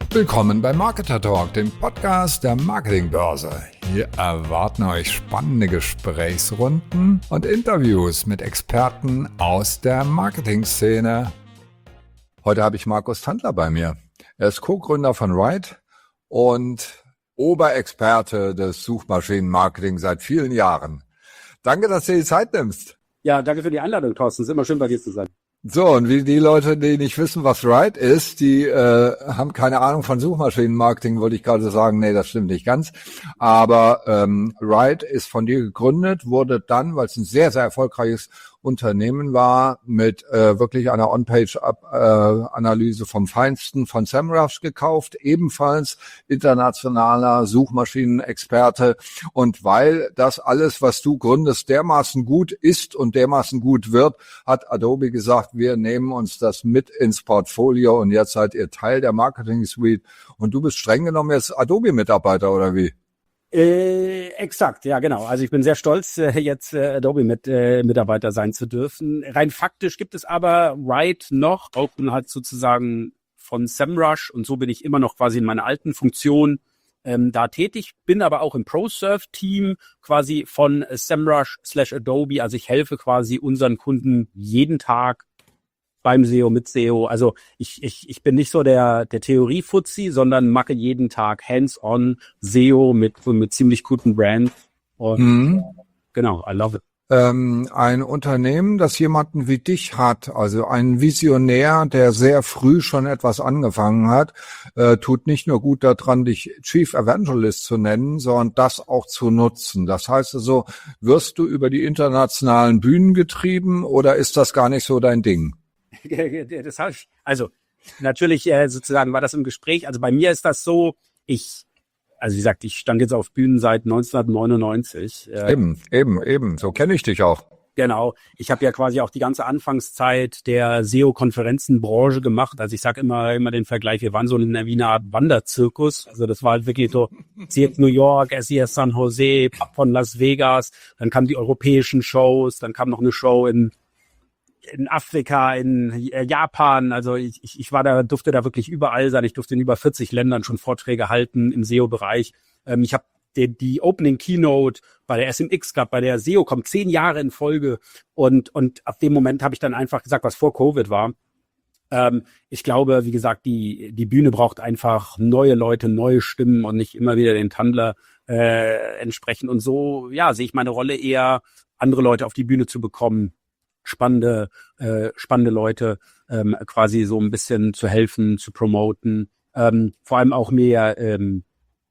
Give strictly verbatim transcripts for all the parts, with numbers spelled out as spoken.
Willkommen bei Marketer Talk, dem Podcast der Marketingbörse. Hier erwarten euch spannende Gesprächsrunden und Interviews mit Experten aus der Marketingszene. Heute habe ich Markus Tandler bei mir. Er ist Co-Gründer von Ryde und Oberexperte des Suchmaschinenmarketing seit vielen Jahren. Danke, dass du dir die Zeit nimmst. Ja, danke für die Einladung, Thorsten. Es ist immer schön, bei dir zu sein. So, und wie die Leute, die nicht wissen, was Ryde ist, die äh, haben keine Ahnung von Suchmaschinenmarketing, wollte ich gerade sagen. Nee, das stimmt nicht ganz. Aber ähm, Ryde ist von dir gegründet, wurde dann, weil es ein sehr, sehr erfolgreiches Unternehmen war, mit äh, wirklich einer On-Page-Analyse vom Feinsten von Semrush gekauft, ebenfalls internationaler Suchmaschinenexperte. Und weil das alles, was du gründest, dermaßen gut ist und dermaßen gut wird, hat Adobe gesagt, wir nehmen uns das mit ins Portfolio und jetzt seid ihr Teil der Marketing Suite und du bist streng genommen jetzt Adobe-Mitarbeiter, oder wie? Äh, exakt, ja genau. Also ich bin sehr stolz, äh, jetzt äh, Adobe mit äh, Mitarbeiter sein zu dürfen. Rein faktisch gibt es aber Ryde noch, auch bin halt sozusagen von Semrush und so bin ich immer noch quasi in meiner alten Funktion ähm, da tätig, bin aber auch im ProServe-Team quasi von Semrush slash Adobe. Also ich helfe quasi unseren Kunden jeden Tag beim S E O, mit S E O. Also ich ich ich bin nicht so der der Theorie-Fuzzi, sondern mache jeden Tag hands-on S E O mit mit ziemlich guten Brands. Und mhm. genau, I love it. Ähm, ein Unternehmen, das jemanden wie dich hat, also ein Visionär, der sehr früh schon etwas angefangen hat, äh, tut nicht nur gut daran, dich Chief Evangelist zu nennen, sondern das auch zu nutzen. Das heißt also, wirst du über die internationalen Bühnen getrieben oder ist das gar nicht so dein Ding? Das heißt, also natürlich äh, sozusagen war das im Gespräch. Also bei mir ist das so, ich, also wie gesagt, ich stand jetzt auf Bühnen seit neunzehnhundertneunundneunzig. Äh, eben, eben, eben. So kenne ich dich auch. Genau. Ich habe ja quasi auch die ganze Anfangszeit der S E O-Konferenzenbranche gemacht. Also ich sage immer immer den Vergleich, wir waren so in einer Art Wanderzirkus. Also das war halt wirklich so C X New York, S E S San Jose, Pub von Las Vegas. Dann kamen die europäischen Shows, dann kam noch eine Show in in Afrika, in Japan, also ich, ich war da, durfte da wirklich überall sein. Ich durfte in über vierzig Ländern schon Vorträge halten im S E O-Bereich. Ähm, ich habe die, die Opening Keynote bei der S M X gehabt, bei der S E O kommt zehn Jahre in Folge und und ab dem Moment habe ich dann einfach gesagt, was vor Covid war. Ähm, ich glaube, wie gesagt, die die Bühne braucht einfach neue Leute, neue Stimmen und nicht immer wieder den Tandler äh, entsprechen. Und so, ja, sehe ich meine Rolle eher, andere Leute auf die Bühne zu bekommen, spannende, äh, spannende Leute ähm, quasi so ein bisschen zu helfen, zu promoten, ähm, vor allem auch mehr ähm,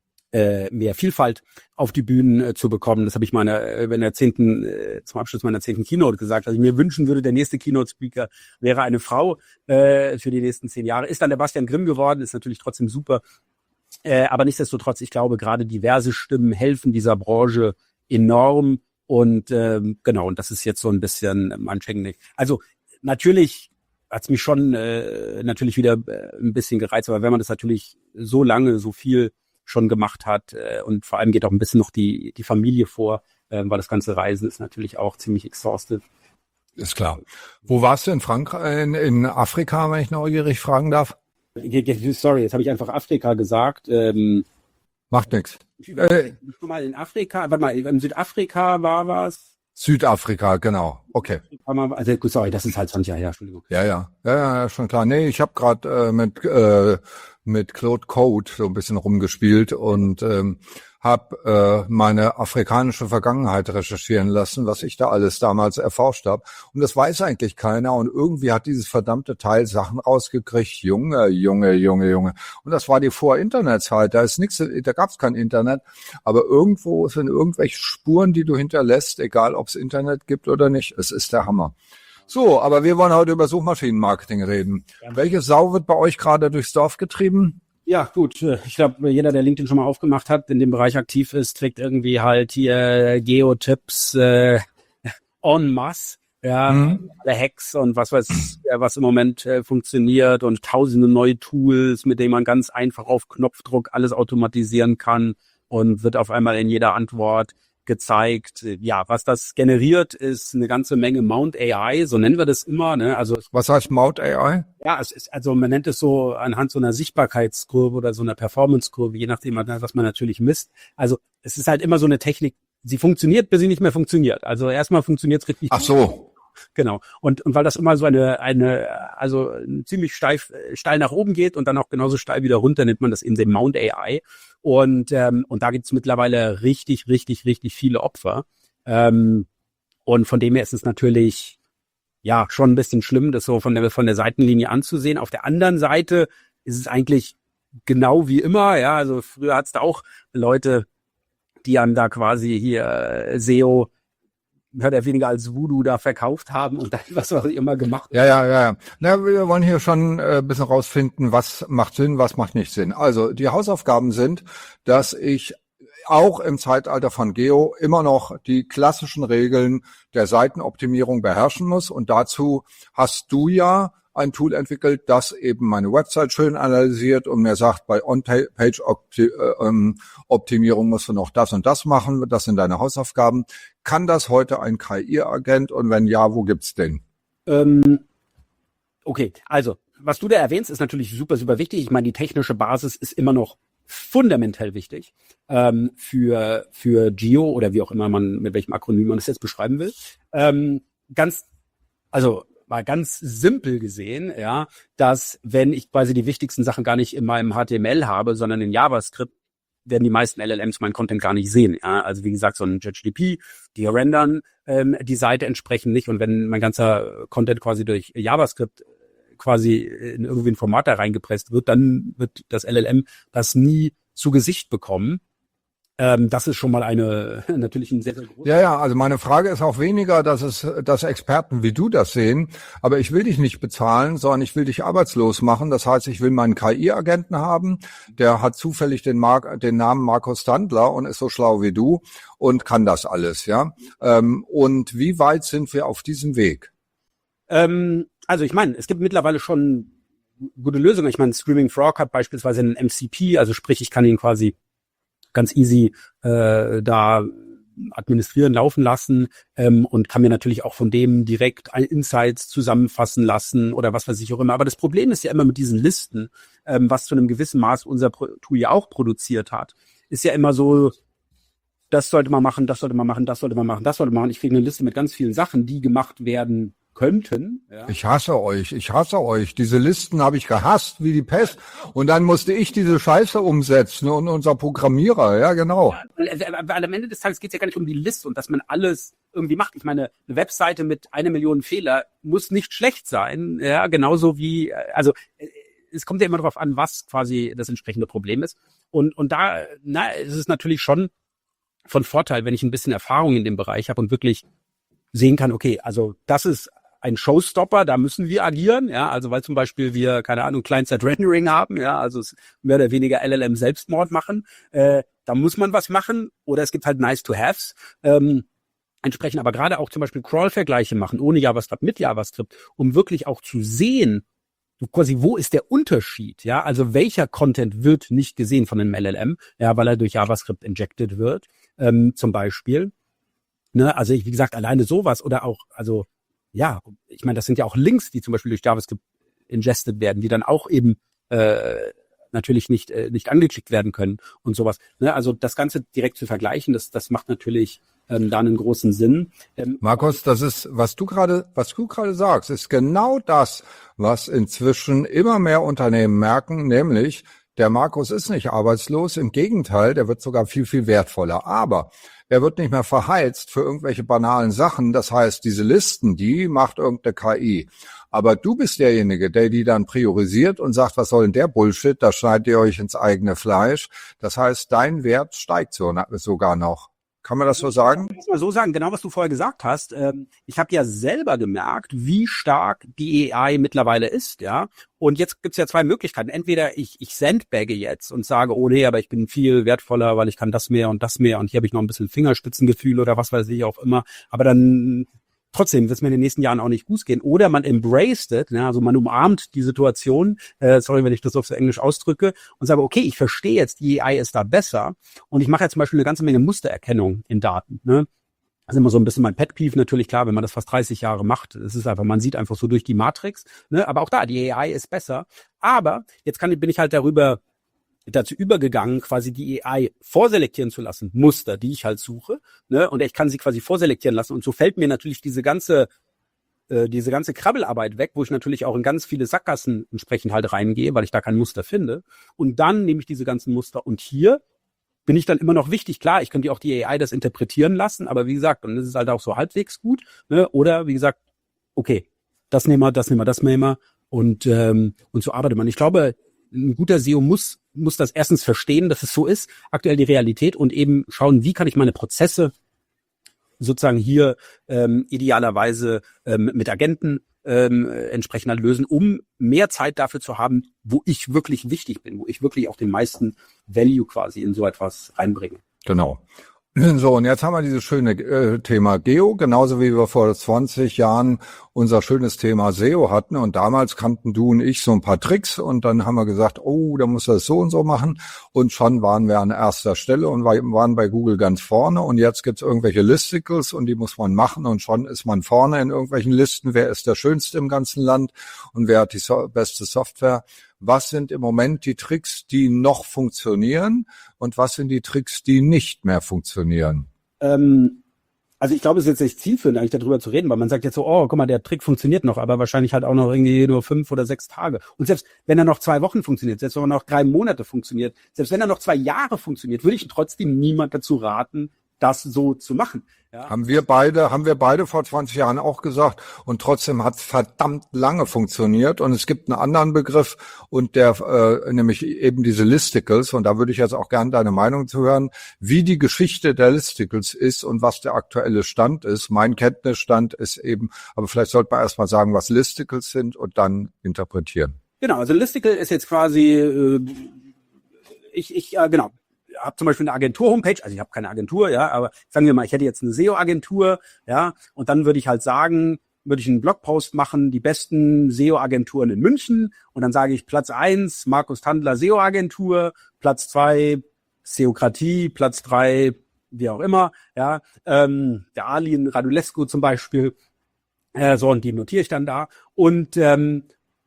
äh, mehr Vielfalt auf die Bühnen äh, zu bekommen. Das habe ich meiner äh, in der zehnten äh, zum Abschluss meiner zehnten Keynote gesagt, dass ich mir wünschen würde, der nächste Keynote-Speaker wäre eine Frau äh, für die nächsten zehn Jahre. Ist dann der Bastian Grimm geworden, ist natürlich trotzdem super. Äh, aber nichtsdestotrotz, ich glaube, gerade diverse Stimmen helfen dieser Branche enorm. Und ähm, genau, und das ist jetzt so ein bisschen anschänglich. Also natürlich hat's mich schon äh, natürlich wieder äh, ein bisschen gereizt, aber wenn man das natürlich so lange, so viel schon gemacht hat äh, und vor allem geht auch ein bisschen noch die die Familie vor, äh, weil das ganze Reisen ist natürlich auch ziemlich exhausted. Ist klar. Wo warst du in Frankreich, in, in Afrika, wenn ich neugierig fragen darf? Sorry, jetzt habe ich einfach Afrika gesagt. Ähm, Macht nichts. Äh, mal in Afrika, warte mal, in Südafrika war was? Südafrika, genau. Okay. Also sorry, das ist halt zwanzig Jahre her, Entschuldigung. Ja, ja, ja, ja, schon klar. Nee, ich habe gerade äh, mit äh, mit Claude Code so ein bisschen rumgespielt und ähm, habe äh, meine afrikanische Vergangenheit recherchieren lassen, was ich da alles damals erforscht habe. Und das weiß eigentlich keiner. Und irgendwie hat dieses verdammte Teil Sachen rausgekriegt. Junge, Junge, Junge, Junge. Und das war die Vor-Internet-Zeit. Da ist nichts, da gab es kein Internet. Aber irgendwo sind irgendwelche Spuren, die du hinterlässt, egal ob es Internet gibt oder nicht. Es ist der Hammer. So, aber wir wollen heute über Suchmaschinenmarketing reden. Ja. Welche Sau wird bei euch gerade durchs Dorf getrieben? Ja, gut. Ich glaube, jeder, der LinkedIn schon mal aufgemacht hat, in dem Bereich aktiv ist, kriegt irgendwie halt hier Geo-Tipps äh, en masse. Ja, mhm. alle Hacks und was weiß, ja, was im Moment äh, funktioniert und tausende neue Tools, mit denen man ganz einfach auf Knopfdruck alles automatisieren kann und wird auf einmal in jeder Antwort gezeigt. Ja, was das generiert, ist eine ganze Menge Mount A I, so nennen wir das immer. Ne? Also was heißt Mount A I? Ja, es ist, also man nennt es so anhand so einer Sichtbarkeitskurve oder so einer Performancekurve, je nachdem, was man natürlich misst. Also es ist halt immer so eine Technik, sie funktioniert, bis sie nicht mehr funktioniert. Also erstmal funktioniert es richtig. Ach so. Genau. Und, und weil das immer so eine, eine, also ziemlich steif, steil nach oben geht und dann auch genauso steil wieder runter, nennt man das eben den Mount A I. Und, ähm, und da gibt es mittlerweile richtig, richtig, richtig viele Opfer. Ähm, und von dem her ist es natürlich, ja, schon ein bisschen schlimm, das so von der, von der Seitenlinie anzusehen. Auf der anderen Seite ist es eigentlich genau wie immer. Ja, also früher hat es da auch Leute, die einem da quasi hier äh, S E O mehr oder weniger als Voodoo da verkauft haben und dann was auch immer gemacht. Ja, ja, ja, ja. Na, wir wollen hier schon äh, ein bisschen rausfinden, was macht Sinn, was macht nicht Sinn. Also die Hausaufgaben sind, dass ich auch im Zeitalter von Geo immer noch die klassischen Regeln der Seitenoptimierung beherrschen muss. Und dazu hast du ja ein Tool entwickelt, das eben meine Website schön analysiert und mir sagt, bei On-Page-Optimierung musst du noch das und das machen. Das sind deine Hausaufgaben. Kann das heute ein K I-Agent? Und wenn ja, wo gibt's den? Ähm, okay, also was du da erwähnst, ist natürlich super, super wichtig. Ich meine, die technische Basis ist immer noch fundamental wichtig ähm, für für Geo oder wie auch immer man, mit welchem Akronym man das jetzt beschreiben will. Ähm, ganz, also mal ganz simpel gesehen, ja, dass wenn ich quasi die wichtigsten Sachen gar nicht in meinem H T M L habe, sondern in JavaScript, werden die meisten L L Ms meinen Content gar nicht sehen. Ja, also wie gesagt, so ein JetGPT, die rendern ähm, die Seite entsprechend nicht. Und wenn mein ganzer Content quasi durch JavaScript quasi in irgendwie ein Format da reingepresst wird, dann wird das L L M das nie zu Gesicht bekommen. Ähm, das ist schon mal eine, natürlich ein sehr, sehr großes. Ja, ja, also meine Frage ist auch weniger, dass es, dass Experten wie du das sehen, aber ich will dich nicht bezahlen, sondern ich will dich arbeitslos machen. Das heißt, ich will meinen K I-Agenten haben, der hat zufällig den Mark, den Namen Markus Standler und ist so schlau wie du und kann das alles, ja. Ähm, und wie weit sind wir auf diesem Weg? Ähm, also ich meine, es gibt mittlerweile schon gute Lösungen. Ich meine, Screaming Frog hat beispielsweise einen M C P, also sprich, ich kann ihn quasi ganz easy äh, da administrieren, laufen lassen ähm, und kann mir natürlich auch von dem direkt Insights zusammenfassen lassen oder was weiß ich auch immer. Aber das Problem ist ja immer mit diesen Listen, ähm, was zu einem gewissen Maß unser Tool ja auch produziert hat, ist ja immer so, das sollte man machen, das sollte man machen, das sollte man machen, das sollte man machen. Ich kriege eine Liste mit ganz vielen Sachen, die gemacht werden könnten. Ja. Ich hasse euch, ich hasse euch. Diese Listen habe ich gehasst wie die Pest. Und dann musste ich diese Scheiße umsetzen und unser Programmierer, ja genau. Ja, weil am Ende des Tages geht es ja gar nicht um die Liste und dass man alles irgendwie macht. Ich meine, eine Webseite mit einer Million Fehler muss nicht schlecht sein, ja, genauso wie, also es kommt ja immer darauf an, was quasi das entsprechende Problem ist. Und und da, na, ist es natürlich schon von Vorteil, wenn ich ein bisschen Erfahrung in dem Bereich habe und wirklich sehen kann, okay, also das ist ein Showstopper, da müssen wir agieren, ja, also weil zum Beispiel wir, keine Ahnung, Client-Side-Rendering haben, ja, also es mehr oder weniger L L M-Selbstmord machen, äh, da muss man was machen oder es gibt halt Nice-to-Haves, ähm, entsprechend aber gerade auch zum Beispiel Crawl-Vergleiche machen, ohne JavaScript, mit JavaScript, um wirklich auch zu sehen, quasi, wo ist der Unterschied, ja, also welcher Content wird nicht gesehen von einem L L M, ja, weil er durch JavaScript injected wird, ähm, zum Beispiel, ne, also ich, wie gesagt, alleine sowas oder auch, also ja, ich meine, das sind ja auch Links, die zum Beispiel durch JavaScript ingested werden, die dann auch eben äh, natürlich nicht äh, nicht angeklickt werden können und sowas. Ne? Also das Ganze direkt zu vergleichen, das das macht natürlich ähm, da einen großen Sinn. Ähm, Markus, das ist, was du gerade, was du gerade sagst, ist genau das, was inzwischen immer mehr Unternehmen merken, nämlich der Markus ist nicht arbeitslos, im Gegenteil, der wird sogar viel, viel wertvoller. Aber er wird nicht mehr verheizt für irgendwelche banalen Sachen. Das heißt, diese Listen, die macht irgendeine K I. Aber du bist derjenige, der die dann priorisiert und sagt, was soll denn der Bullshit? Da schneidet ihr euch ins eigene Fleisch. Das heißt, dein Wert steigt so, sogar noch. Kann man das so sagen? Ich muss mal so sagen, genau was du vorher gesagt hast. Ähm, ich habe ja selber gemerkt, wie stark die A I mittlerweile ist, ja. Und jetzt gibt's ja zwei Möglichkeiten. Entweder ich ich sandbagge jetzt und sage, oh nee, aber ich bin viel wertvoller, weil ich kann das mehr und das mehr und hier habe ich noch ein bisschen Fingerspitzengefühl oder was weiß ich auch immer. Aber dann trotzdem wird es mir in den nächsten Jahren auch nicht gut gehen. Oder man embraced it, ne? Also man umarmt die Situation, äh, sorry, wenn ich das auf so Englisch ausdrücke, und sage, okay, ich verstehe jetzt, die A I ist da besser und ich mache jetzt zum Beispiel eine ganze Menge Mustererkennung in Daten. Ne? Das ist immer so ein bisschen mein Pet Peeve, natürlich klar, wenn man das fast dreißig Jahre macht. Es ist einfach, man sieht einfach so durch die Matrix. Ne? Aber auch da, die A I ist besser. Aber jetzt kann, bin ich halt darüber dazu übergegangen, quasi die A I vorselektieren zu lassen, Muster, die ich halt suche, ne? Und ich kann sie quasi vorselektieren lassen. Und so fällt mir natürlich diese ganze äh, diese ganze Krabbelarbeit weg, wo ich natürlich auch in ganz viele Sackgassen entsprechend halt reingehe, weil ich da kein Muster finde. Und dann nehme ich diese ganzen Muster und hier bin ich dann immer noch wichtig. Klar, ich könnte auch die A I das interpretieren lassen, aber wie gesagt, und das ist halt auch so halbwegs gut, ne? Oder wie gesagt, okay, das nehmen wir, das nehmen wir, das nehmen wir und ähm, und so arbeitet man. Ich glaube, ein guter S E O muss muss das erstens verstehen, dass es so ist, aktuell die Realität, und eben schauen, wie kann ich meine Prozesse sozusagen hier ähm, idealerweise ähm, mit Agenten ähm, entsprechend halt lösen, um mehr Zeit dafür zu haben, wo ich wirklich wichtig bin, wo ich wirklich auch den meisten Value quasi in so etwas reinbringe. Genau. So, und jetzt haben wir dieses schöne äh, Thema Geo, genauso wie wir vor zwanzig Jahren unser schönes Thema S E O hatten. Und damals kannten du und ich so ein paar Tricks und dann haben wir gesagt, oh, da muss das so und so machen. Und schon waren wir an erster Stelle und waren bei Google ganz vorne. Und jetzt gibt's irgendwelche Listicles und die muss man machen und schon ist man vorne in irgendwelchen Listen. Wer ist der Schönste im ganzen Land und wer hat die so- beste Software? Was sind im Moment die Tricks, die noch funktionieren und was sind die Tricks, die nicht mehr funktionieren? Ähm, also ich glaube, es ist jetzt nicht zielführend, eigentlich darüber zu reden, weil man sagt jetzt so, oh, guck mal, der Trick funktioniert noch, aber wahrscheinlich halt auch noch irgendwie nur fünf oder sechs Tage. Und selbst wenn er noch zwei Wochen funktioniert, selbst wenn er noch drei Monate funktioniert, selbst wenn er noch zwei Jahre funktioniert, würde ich trotzdem niemand dazu raten, das so zu machen. Ja. Haben wir beide, haben wir beide vor zwanzig Jahren auch gesagt und trotzdem hat es verdammt lange funktioniert und es gibt einen anderen Begriff und der, äh, nämlich eben diese Listicles und da würde ich jetzt auch gerne deine Meinung zu hören, wie die Geschichte der Listicles ist und was der aktuelle Stand ist. Mein Kenntnisstand ist eben, aber vielleicht sollte man erstmal sagen, was Listicles sind und dann interpretieren. Genau, also Listicle ist jetzt quasi, äh, ich, ich, äh, genau, habe zum Beispiel eine Agentur-Homepage, also ich habe keine Agentur, ja, aber sagen wir mal, ich hätte jetzt eine S E O-Agentur, ja, und dann würde ich halt sagen, würde ich einen Blogpost machen, die besten S E O-Agenturen in München, und dann sage ich Platz eins, Markus Tandler S E O-Agentur, Platz zwei, Seokratie, Platz drei, wie auch immer, ja, ähm, der Alin Radulescu zum Beispiel, äh, so, und die notiere ich dann da, und ähm,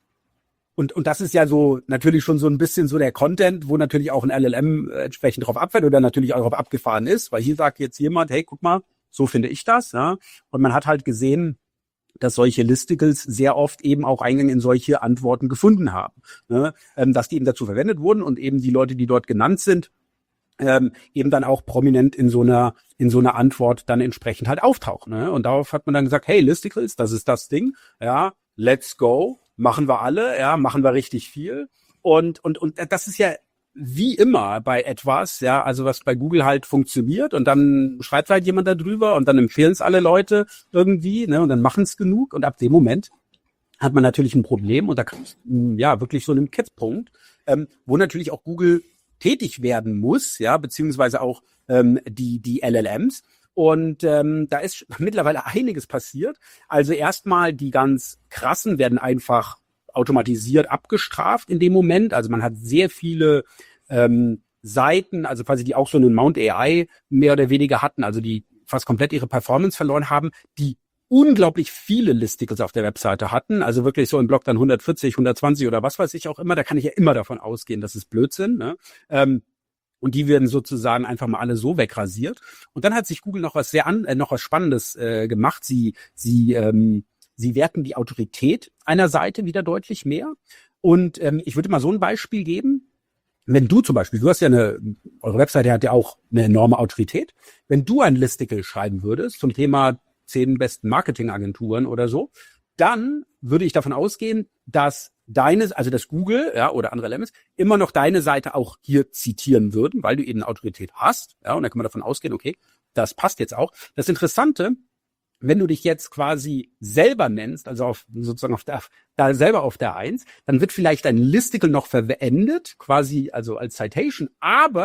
Und, und das ist ja so natürlich schon so ein bisschen so der Content, wo natürlich auch ein L L M entsprechend drauf abfällt oder natürlich auch drauf abgefahren ist, weil hier sagt jetzt jemand, hey, guck mal, so finde ich das. Ja? Und man hat halt gesehen, dass solche Listicles sehr oft eben auch Eingang in solche Antworten gefunden haben, ne? ähm, dass die eben dazu verwendet wurden und eben die Leute, die dort genannt sind, ähm, eben dann auch prominent in so einer in so einer Antwort dann entsprechend halt auftauchen. Ne? Und darauf hat man dann gesagt, hey, Listicles, das ist das Ding, ja, let's go. Machen wir alle, ja, machen wir richtig viel. Und, und, und das ist ja wie immer bei etwas, ja, also was bei Google halt funktioniert und dann schreibt halt jemand da drüber und dann empfehlen es alle Leute irgendwie, ne, und dann machen es genug und ab dem Moment hat man natürlich ein Problem und da kann es, ja, wirklich so einen Kipppunkt, ähm, wo natürlich auch Google tätig werden muss, ja, beziehungsweise auch ähm, die, die L L Ms. Und ähm, da ist mittlerweile einiges passiert. Also erstmal die ganz krassen werden einfach automatisiert abgestraft in dem Moment. Also man hat sehr viele ähm, Seiten, also quasi die auch so einen Mount A I mehr oder weniger hatten, also die fast komplett ihre Performance verloren haben, die unglaublich viele Listicles auf der Webseite hatten, also wirklich so im Blog dann hundertvierzig, hundertzwanzig oder was weiß ich auch immer. Da kann ich ja immer davon ausgehen, dass es Blödsinn, ne? Ähm, Und die werden sozusagen einfach mal alle so wegrasiert. Und dann hat sich Google noch was sehr an, äh, noch was Spannendes äh, gemacht. Sie, sie, ähm, sie werten die Autorität einer Seite wieder deutlich mehr. Und ähm, ich würde mal so ein Beispiel geben. Wenn du zum Beispiel, du hast ja eine, eure Webseite hat ja auch eine enorme Autorität. Wenn du ein Listicle schreiben würdest zum Thema zehn besten Marketingagenturen oder so, dann würde ich davon ausgehen, dass deine, also das Google, ja, oder andere L M S, immer noch deine Seite auch hier zitieren würden, weil du eben eine Autorität hast, ja, und da kann man davon ausgehen, okay, das passt jetzt auch. Das Interessante, wenn du dich jetzt quasi selber nennst, also auf, sozusagen auf der, da selber auf der Eins, dann wird vielleicht ein Listicle noch verwendet, quasi, also als Citation, aber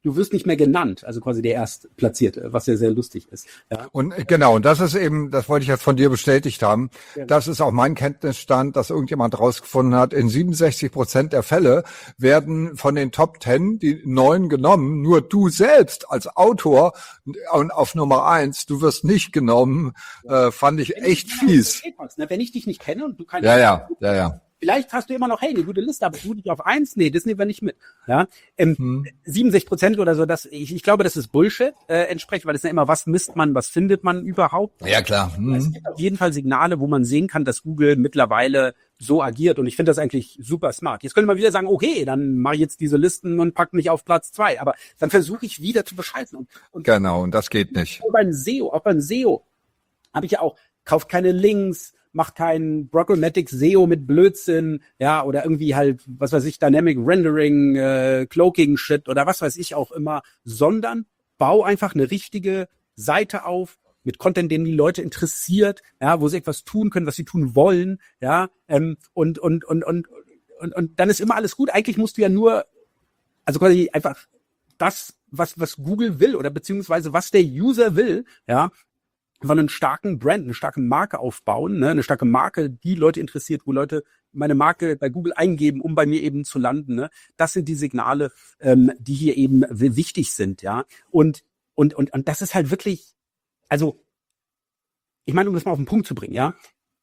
du wirst nicht mehr genannt, also quasi der Erstplatzierte, was ja sehr lustig ist. Ja. Und äh, genau, und das ist eben, das wollte ich jetzt von dir bestätigt haben, Ja. das ist auch mein Kenntnisstand, dass irgendjemand rausgefunden hat, in siebenundsechzig Prozent der Fälle werden von den Top Ten die neun genommen, nur du selbst als Autor und auf Nummer eins, du wirst nicht genommen, äh, fand ich Wenn echt du- fies. Ne? Wenn ich dich nicht kenne und du keine Ja, ja, ja, ja. Vielleicht hast du immer noch, hey, eine gute Liste, aber du dich auf eins, nee, das nehmen wir nicht mit. Ja, ähm, Hm. siebenundsechzig Prozent oder so, das, ich, ich glaube, das ist Bullshit, äh, entsprechend, weil das ist ja immer, was misst man, was findet man überhaupt? Ja, klar. Es Hm. gibt auf jeden Fall Signale, wo man sehen kann, dass Google mittlerweile so agiert und ich finde das eigentlich super smart. Jetzt könnte man wieder sagen, okay, dann mache ich jetzt diese Listen und pack mich auf Platz zwei, aber dann versuche ich wieder zu bescheißen. Und, und Genau, und das geht nicht. auch beim S E O, auch beim S E O habe ich ja auch, kauft keine Links, macht kein Programmatic S E O mit Blödsinn, ja, oder irgendwie halt, was weiß ich, Dynamic Rendering, äh, Cloaking Shit oder was weiß ich auch immer, sondern bau einfach eine richtige Seite auf mit Content, den die Leute interessiert, ja, wo sie etwas tun können, was sie tun wollen, ja, ähm, und, und, und, und, und, und dann ist immer alles gut. Eigentlich musst du ja nur, also quasi einfach das, was, was Google will oder beziehungsweise was der User will, ja, von einem starken Brand, eine starke Marke aufbauen, ne, eine starke Marke, die Leute interessiert, wo Leute meine Marke bei Google eingeben, um bei mir eben zu landen. Ne. Das sind die Signale, ähm, die hier eben w- wichtig sind, ja. Und und und und das ist halt wirklich, also ich meine, um das mal auf den Punkt zu bringen, ja.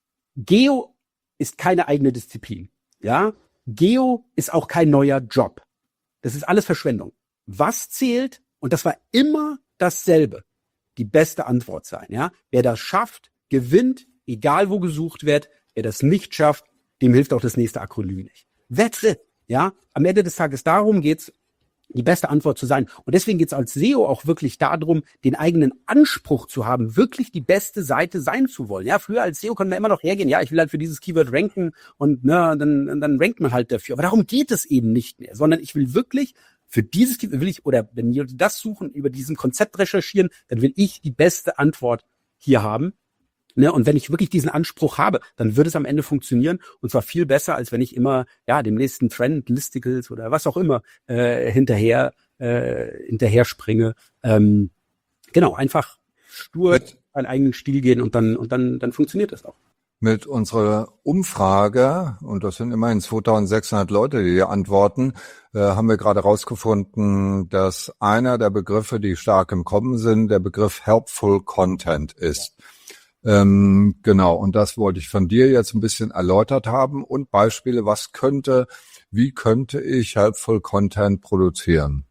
Geo ist keine eigene Disziplin, ja. Geo ist auch kein neuer Job. Das ist alles Verschwendung. Was zählt? Und das war immer dasselbe. Die beste Antwort sein, ja. Wer das schafft, gewinnt, egal wo gesucht wird. Wer das nicht schafft, dem hilft auch das nächste Akronym nicht. That's it, ja. Am Ende des Tages darum geht's, die beste Antwort zu sein. Und deswegen geht's als S E O auch wirklich darum, den eigenen Anspruch zu haben, wirklich die beste Seite sein zu wollen. Ja, früher als S E O konnte man immer noch hergehen, ja, ich will halt für dieses Keyword ranken und ne, dann, dann rankt man halt dafür. Aber darum geht es eben nicht mehr, sondern ich will wirklich für dieses Keyword will ich, oder wenn wir das suchen, über diesen Konzept recherchieren, dann will ich die beste Antwort hier haben. Ne, und wenn ich wirklich diesen Anspruch habe, dann wird es am Ende funktionieren und zwar viel besser, als wenn ich immer ja dem nächsten Trend, Listicles oder was auch immer äh, hinterher äh, hinterher springe. Ähm, genau, einfach stur Mit, einen eigenen Stil gehen und dann und dann dann funktioniert das auch. mit unserer Umfrage, und das sind immerhin zweitausendsechshundert Leute, die hier antworten, äh, haben wir gerade rausgefunden, dass einer der Begriffe, die stark im Kommen sind, der Begriff Helpful Content ist. Ähm, genau, und das wollte ich von dir jetzt ein bisschen erläutert haben und Beispiele, was könnte, wie könnte ich Helpful Content produzieren?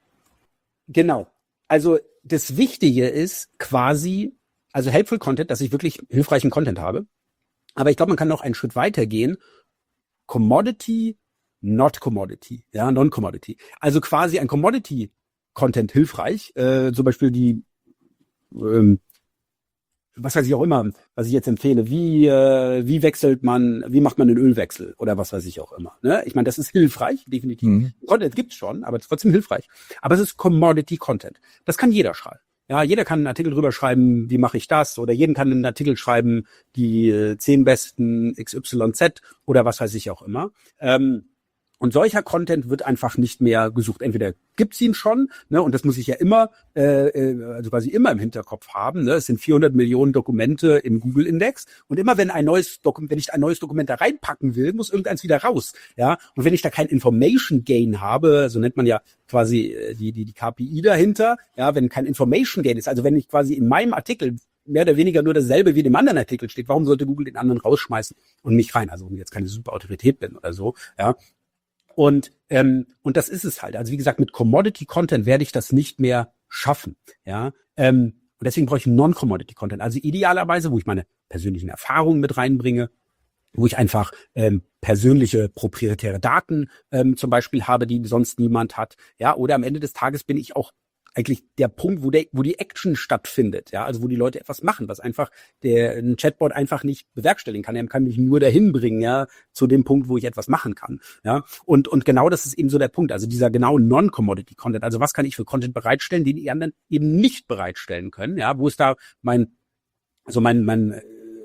Genau. Also das Wichtige ist quasi, also helpful Content, dass ich wirklich hilfreichen Content habe. Aber ich glaube, man kann noch einen Schritt weiter gehen. Commodity, not Commodity, ja, non-Commodity. Also quasi ein Commodity-Content hilfreich, äh, zum Beispiel die, ähm, was weiß ich auch immer, was ich jetzt empfehle, wie äh, wie wechselt man, wie macht man einen Ölwechsel oder was weiß ich auch immer. Ne? Ich meine, das ist hilfreich, definitiv. Mhm. Content gibt's schon, aber trotzdem hilfreich. Aber es ist Commodity-Content. Das kann jeder schreiben. Ja, jeder kann einen Artikel drüber schreiben, wie mache ich das? Oder jeden kann einen Artikel schreiben, die äh, zehn besten X Y Z oder was weiß ich auch immer. Ähm, und solcher Content wird einfach nicht mehr gesucht. Entweder gibt's ihn schon, ne, und das muss ich ja immer, äh, äh, also quasi immer im Hinterkopf haben. Ne, es sind vierhundert Millionen Dokumente im Google-Index und immer wenn ein neues Dokument, wenn ich ein neues Dokument da reinpacken will, muss irgendeins wieder raus. Ja, und wenn ich da kein Information Gain habe, so nennt man ja quasi äh, die die die K P I dahinter. Ja, wenn kein Information Gain ist, also wenn ich quasi in meinem Artikel mehr oder weniger nur dasselbe wie in dem anderen Artikel steht, warum sollte Google den anderen rausschmeißen und mich rein? Also wenn ich jetzt keine super Autorität bin oder so, ja. Und ähm, und das ist es halt. Also wie gesagt, mit Commodity-Content werde ich das nicht mehr schaffen. Ja, ähm, und deswegen brauche ich Non-Commodity-Content. Also idealerweise, wo ich meine persönlichen Erfahrungen mit reinbringe, wo ich einfach ähm, persönliche proprietäre Daten ähm, zum Beispiel habe, die sonst niemand hat. Ja, oder am Ende des Tages bin ich auch eigentlich der Punkt, wo der, wo die Action stattfindet, ja, also wo die Leute etwas machen, was einfach der ein Chatbot einfach nicht bewerkstelligen kann. Er kann mich nur dahin bringen, ja, zu dem Punkt, wo ich etwas machen kann, ja. Und und genau das ist eben so der Punkt, also dieser genau Non-Commodity-Content. Also was kann ich für Content bereitstellen, den die anderen eben nicht bereitstellen können, ja? Wo ist da mein, also mein mein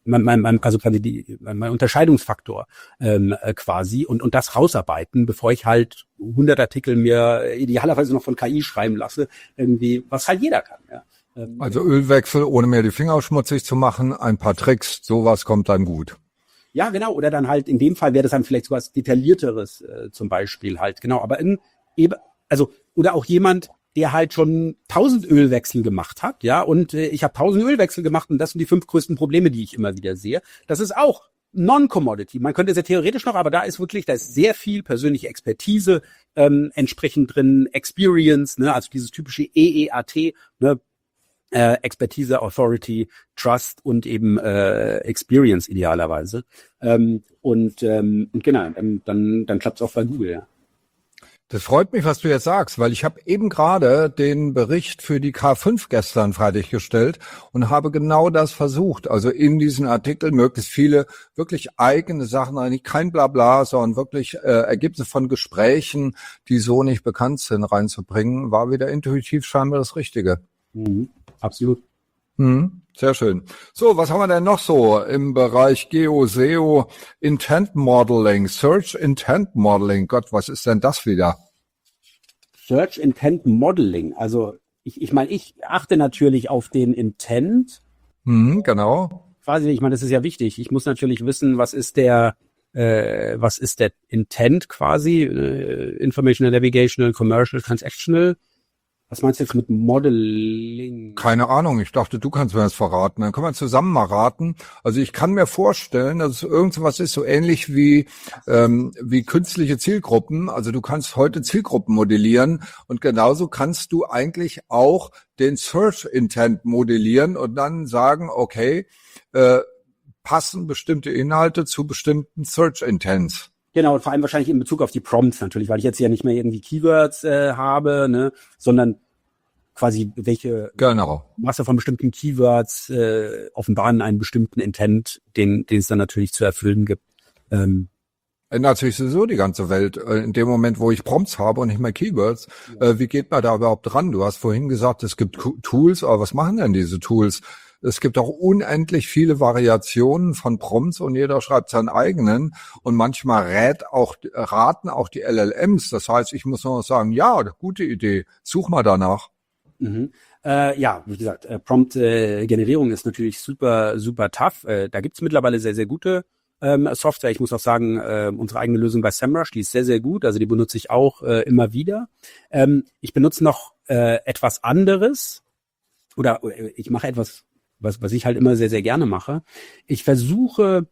mein, mein, mein, also quasi die, mein Unterscheidungsfaktor ähm, äh, quasi und und das rausarbeiten, bevor ich halt hundert Artikel mir idealerweise noch von K I schreiben lasse, irgendwie, was halt jeder kann. Ja. Ähm, Also Ölwechsel, ohne mir die Finger schmutzig zu machen, ein paar Tricks, sowas kommt dann gut. Ja, genau. Oder dann halt in dem Fall wäre das dann vielleicht sowas Detaillierteres äh, zum Beispiel halt. Genau. Aber in eben, also oder auch jemand, der halt schon tausend Ölwechsel gemacht hat, ja, und äh, ich habe tausend Ölwechsel gemacht und das sind die fünf größten Probleme, die ich immer wieder sehe. Das ist auch Non-Commodity. Man könnte sehr theoretisch noch, aber da ist wirklich, da ist sehr viel persönliche Expertise ähm, entsprechend drin, Experience, ne, also dieses typische E E A T, ne, äh, Expertise, Authority, Trust und eben äh, Experience idealerweise. Ähm, und, ähm, und genau, dann dann, dann klappt es auch bei Google, ja. Das freut mich, was du jetzt sagst, weil ich habe eben gerade den Bericht für die K fünf gestern fertiggestellt und habe genau das versucht. Also in diesen Artikel möglichst viele wirklich eigene Sachen, eigentlich kein Blabla, sondern wirklich äh, Ergebnisse von Gesprächen, die so nicht bekannt sind, reinzubringen, war wieder intuitiv scheinbar das Richtige. Mhm, absolut. Hm, sehr schön. So, was haben wir denn noch so im Bereich Geo, S E O, Intent Modeling, Search Intent Modeling? Gott, was ist denn das wieder? Search Intent Modeling. Also ich, ich meine, ich achte natürlich auf den Intent. Hm, genau. Quasi, ich meine, das ist ja wichtig. Ich muss natürlich wissen, was ist der, äh, was ist der Intent quasi, äh, Informational, Navigational, Commercial, Transactional. Was meinst du jetzt mit Modeling? Keine Ahnung, ich dachte, du kannst mir das verraten. Dann können wir zusammen mal raten. Also ich kann mir vorstellen, dass es irgendwas ist, so ähnlich wie ähm, wie künstliche Zielgruppen. Also du kannst heute Zielgruppen modellieren und genauso kannst du eigentlich auch den Search Intent modellieren und dann sagen, okay, äh, passen bestimmte Inhalte zu bestimmten Search Intents. Genau, und vor allem wahrscheinlich in Bezug auf die Prompts natürlich, weil ich jetzt ja nicht mehr irgendwie Keywords äh, habe, ne, sondern quasi welche Genau. Masse von bestimmten Keywords äh, offenbaren einen bestimmten Intent, den, den es dann natürlich zu erfüllen gibt. Ähm, Ändert sich sowieso die ganze Welt. In dem Moment, wo ich Prompts habe und nicht mehr Keywords, ja. äh, wie geht man da überhaupt dran? Du hast vorhin gesagt, es gibt Tools, aber was machen denn diese Tools? Es gibt auch unendlich viele Variationen von Prompts und jeder schreibt seinen eigenen und manchmal rät auch, raten auch die L L Ms. Das heißt, ich muss nur sagen, ja, gute Idee, such mal danach. Mhm. Äh, ja, wie gesagt, äh, Prompt-Generierung äh, ist natürlich super, super tough. Äh, da gibt's mittlerweile sehr, sehr gute ähm, Software. Ich muss auch sagen, äh, unsere eigene Lösung bei SEMrush, die ist sehr, sehr gut. Also die benutze ich auch äh, immer wieder. Ähm, ich benutze noch äh, etwas anderes oder äh, ich mache etwas, was, was ich halt immer sehr, sehr gerne mache. Ich versuche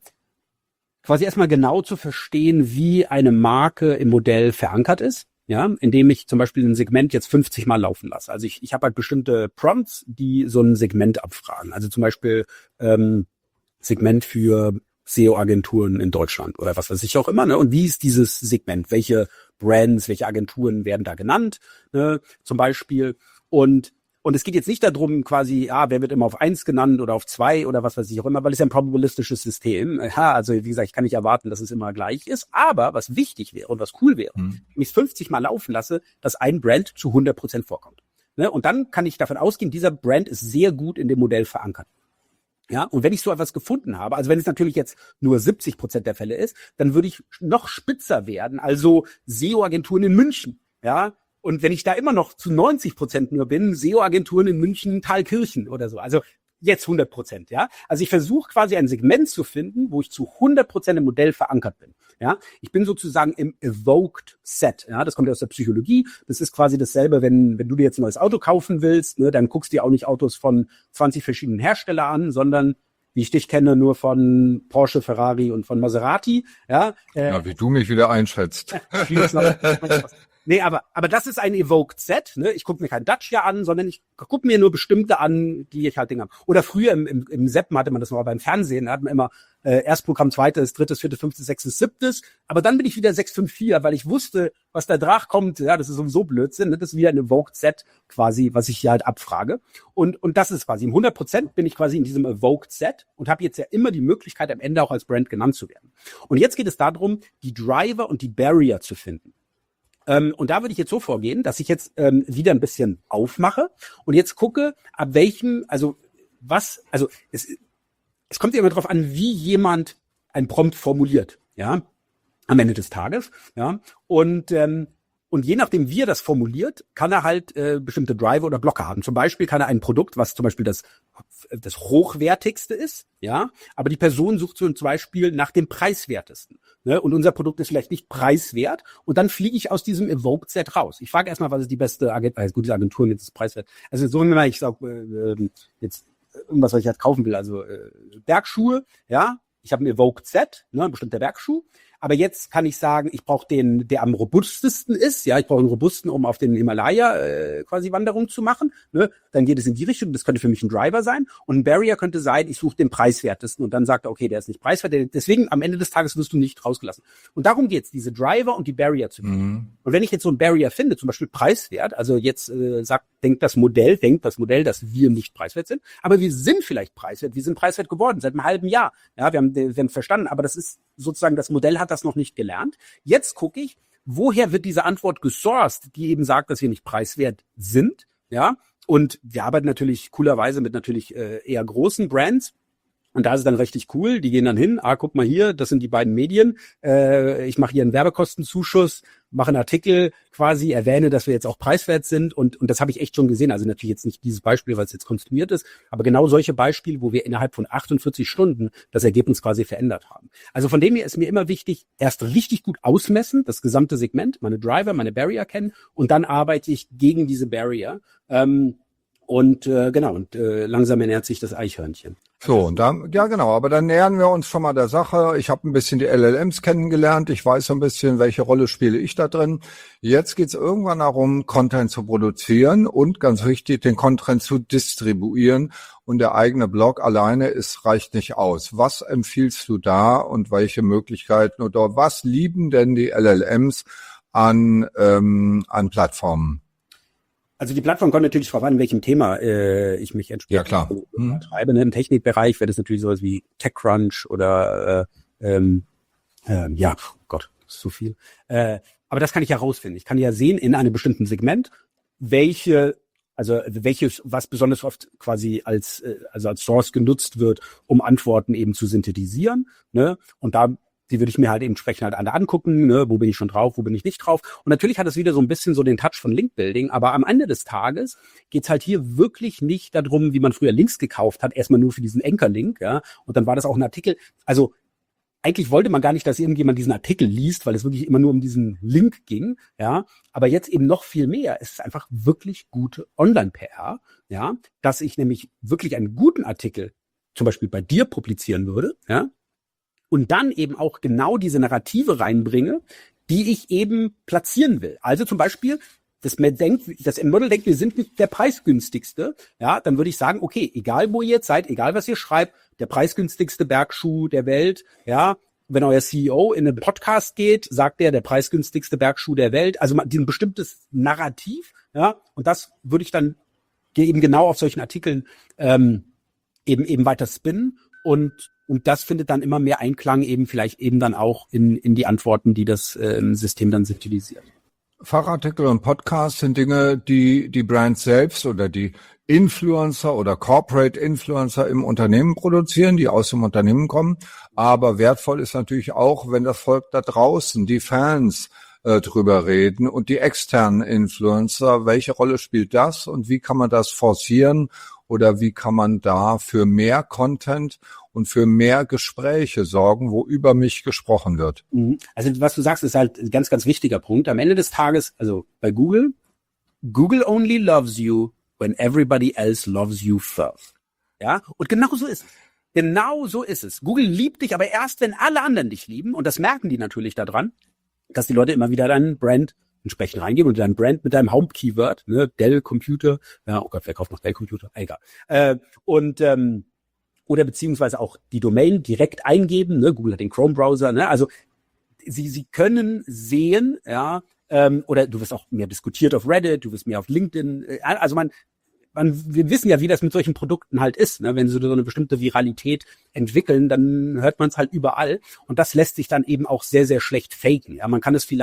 quasi erstmal genau zu verstehen, wie eine Marke im Modell verankert ist. Ja, indem ich zum Beispiel ein Segment jetzt fünfzig Mal laufen lasse. Also ich, ich habe halt bestimmte Prompts, die so ein Segment abfragen. Also zum Beispiel ähm, Segment für S E O-Agenturen in Deutschland oder was weiß ich auch immer. Ne? Und wie ist dieses Segment? Welche Brands, welche Agenturen werden da genannt? Ne? Zum Beispiel. Und Und es geht jetzt nicht darum, quasi, ah, wer wird immer auf eins genannt oder auf zwei oder was weiß ich auch immer, weil es ja ein probabilistisches System. Ja, also wie gesagt, ich kann nicht erwarten, dass es immer gleich ist. Aber was wichtig wäre und was cool wäre, hm. wenn ich es fünfzig Mal laufen lasse, dass ein Brand zu hundert Prozent vorkommt. Ne? Und dann kann ich davon ausgehen, dieser Brand ist sehr gut in dem Modell verankert. Ja, und wenn ich so etwas gefunden habe, also wenn es natürlich jetzt nur siebzig Prozent der Fälle ist, dann würde ich noch spitzer werden, also S E O-Agenturen in München, ja. Und wenn ich da immer noch zu neunzig Prozent nur bin, S E O-Agenturen in München, Thalkirchen oder so. Also jetzt hundert Prozent, ja. Also ich versuche quasi ein Segment zu finden, wo ich zu hundert Prozent im Modell verankert bin, ja. Ich bin sozusagen im Evoked Set, ja. Das kommt aus der Psychologie. Das ist quasi dasselbe, wenn wenn du dir jetzt ein neues Auto kaufen willst, ne, dann guckst du dir auch nicht Autos von zwanzig verschiedenen Herstellern an, sondern wie ich dich kenne, nur von Porsche, Ferrari und von Maserati, ja. Äh, ja, wie du mich wieder einschätzt. Nee, aber aber das ist ein Evoked Set. Ne? Ich gucke mir kein Dacia an, sondern ich gucke mir nur bestimmte an, die ich halt Dinge habe. Oder früher im, im, im Seppen hatte man das noch beim Fernsehen. Da hat man immer äh, Erstprogramm, zweites, drittes, viertes, fünftes, sechstes, siebtes. Aber dann bin ich wieder sechs fünf vier, weil ich wusste, was da drach kommt. Ja, das ist sowieso Blödsinn. Ne? Das ist wieder ein Evoked Set quasi, was ich hier halt abfrage. Und und das ist quasi im hundert Prozent bin ich quasi in diesem Evoked Set und habe jetzt ja immer die Möglichkeit, am Ende auch als Brand genannt zu werden. Und jetzt geht es darum, die Driver und die Barrier zu finden. Ähm, und da würde ich jetzt so vorgehen, dass ich jetzt ähm, wieder ein bisschen aufmache und jetzt gucke, ab welchem, also was, also es, es kommt ja immer darauf an, wie jemand ein Prompt formuliert, ja, am Ende des Tages, ja, und ähm, und je nachdem, wie er das formuliert, kann er halt äh, bestimmte Driver oder Blocker haben. Zum Beispiel kann er ein Produkt, was zum Beispiel das das hochwertigste ist, ja, aber die Person sucht so zum Beispiel nach dem preiswertesten, ne? Und unser Produkt ist vielleicht nicht preiswert und dann fliege ich aus diesem Evoked Set raus. Ich frage erstmal, was ist die beste Agentur, also gut, diese Agenturen jetzt ist preiswert. Also so, wenn ich sage, äh, jetzt irgendwas, was ich halt kaufen will, also äh, Bergschuhe, ja, ich habe ein Evoked Set, ne, ein bestimmter Bergschuh. Aber jetzt kann ich sagen, ich brauche den, der am robustesten ist. Ja, ich brauche einen robusten, um auf den Himalaya äh, quasi Wanderung zu machen. Ne? Dann geht es in die Richtung. Das könnte für mich ein Driver sein. Und ein Barrier könnte sein, ich suche den preiswertesten. Und dann sagt er, okay, der ist nicht preiswert. Deswegen am Ende des Tages wirst du nicht rausgelassen. Und darum geht's, diese Driver und die Barrier zu finden. Mhm. Und wenn ich jetzt so ein Barrier finde, zum Beispiel preiswert, also jetzt äh, sagt, denkt das Modell, denkt das Modell, dass wir nicht preiswert sind, aber wir sind vielleicht preiswert. Wir sind preiswert geworden seit einem halben Jahr. Ja, wir haben, wir haben verstanden, aber das ist sozusagen, das Modell hat das noch nicht gelernt. Jetzt gucke ich, woher wird diese Antwort gesourced, die eben sagt, dass wir nicht preiswert sind, ja, und wir arbeiten natürlich coolerweise mit natürlich äh, eher großen Brands. Und da ist es dann richtig cool. Die gehen dann hin, ah, guck mal hier, das sind die beiden Medien. Äh, ich mache hier einen Werbekostenzuschuss, mache einen Artikel quasi, erwähne, dass wir jetzt auch preiswert sind. Und und das habe ich echt schon gesehen. Also natürlich jetzt nicht dieses Beispiel, weil es jetzt konstruiert ist, aber genau solche Beispiele, wo wir innerhalb von achtundvierzig Stunden das Ergebnis quasi verändert haben. Also von dem her ist mir immer wichtig, erst richtig gut ausmessen, das gesamte Segment, meine Driver, meine Barrier kennen. Und dann arbeite ich gegen diese Barrier. Ähm, Und äh, genau, und äh, langsam ernährt sich das Eichhörnchen. So, und dann, ja genau, aber dann nähern wir uns schon mal der Sache. Ich habe ein bisschen die L L Ms kennengelernt, ich weiß so ein bisschen, welche Rolle spiele ich da drin. Jetzt geht's irgendwann darum, Content zu produzieren und ganz wichtig, den Content zu distribuieren. Und der eigene Blog alleine ist reicht nicht aus. Was empfiehlst du da und welche Möglichkeiten oder was lieben denn die L L Ms an ähm, an Plattformen? Also die Plattform kommt natürlich darauf an, in welchem Thema äh, ich mich entsprechend ja, klar. Hm. treibe. Ne? Im Technikbereich wäre das natürlich sowas wie TechCrunch oder äh, ähm, äh, ja, oh Gott, das ist so viel. Äh, aber das kann ich ja rausfinden. Ich kann ja sehen in einem bestimmten Segment, welche, also welches, was besonders oft quasi als äh, also als Source genutzt wird, um Antworten eben zu synthetisieren. Ne? Und da die würde ich mir halt eben entsprechend halt alle angucken, ne, wo bin ich schon drauf, wo bin ich nicht drauf. Und natürlich hat es wieder so ein bisschen so den Touch von Link-Building, aber am Ende des Tages geht's halt hier wirklich nicht darum, wie man früher Links gekauft hat, erstmal nur für diesen Anchor-Link, ja, und dann war das auch ein Artikel. Also eigentlich wollte man gar nicht, dass irgendjemand diesen Artikel liest, weil es wirklich immer nur um diesen Link ging, ja, aber jetzt eben noch viel mehr. Es ist einfach wirklich gute Online-P R, ja, dass ich nämlich wirklich einen guten Artikel zum Beispiel bei dir publizieren würde, ja, und dann eben auch genau diese Narrative reinbringe, die ich eben platzieren will. Also zum Beispiel, das denkt, das Model denkt, wir sind nicht der preisgünstigste, ja, dann würde ich sagen, okay, egal wo ihr jetzt seid, egal was ihr schreibt, der preisgünstigste Bergschuh der Welt, ja, wenn euer C E O in einen Podcast geht, sagt er, der preisgünstigste Bergschuh der Welt, also ein bestimmtes Narrativ, ja, und das würde ich dann eben genau auf solchen Artikeln ähm, eben eben weiter spinnen und Und das findet dann immer mehr Einklang eben vielleicht eben dann auch in, in die Antworten, die das ähm, System dann synthetisiert. Fachartikel und Podcasts sind Dinge, die die Brands selbst oder die Influencer oder Corporate Influencer im Unternehmen produzieren, die aus dem Unternehmen kommen. Aber wertvoll ist natürlich auch, wenn das Volk da draußen, die Fans, äh, drüber reden und die externen Influencer. Welche Rolle spielt das und wie kann man das forcieren oder wie kann man da für mehr Content und für mehr Gespräche sorgen, wo über mich gesprochen wird? Also was du sagst, ist halt ein ganz, ganz wichtiger Punkt. Am Ende des Tages, also bei Google, Google only loves you when everybody else loves you first. Ja, und genau so ist es. Genau so ist es. Google liebt dich, aber erst, wenn alle anderen dich lieben. Und das merken die natürlich daran, dass die Leute immer wieder deinen Brand entsprechend reingeben und dein Brand mit deinem Haupt-Keyword, ne, Dell-Computer, ja, oh Gott, wer kauft noch Dell-Computer? Egal. Äh, und ähm, oder beziehungsweise auch die Domain direkt eingeben, ne? Google hat den Chrome-Browser, ne? Also sie sie können sehen, ja, ähm, oder du wirst auch mehr diskutiert auf Reddit, du wirst mehr auf LinkedIn, äh, also man, man, wir wissen ja, wie das mit solchen Produkten halt ist, ne? Wenn sie so eine bestimmte Viralität entwickeln, dann hört man es halt überall und das lässt sich dann eben auch sehr, sehr schlecht faken, ja, man kann es vielleicht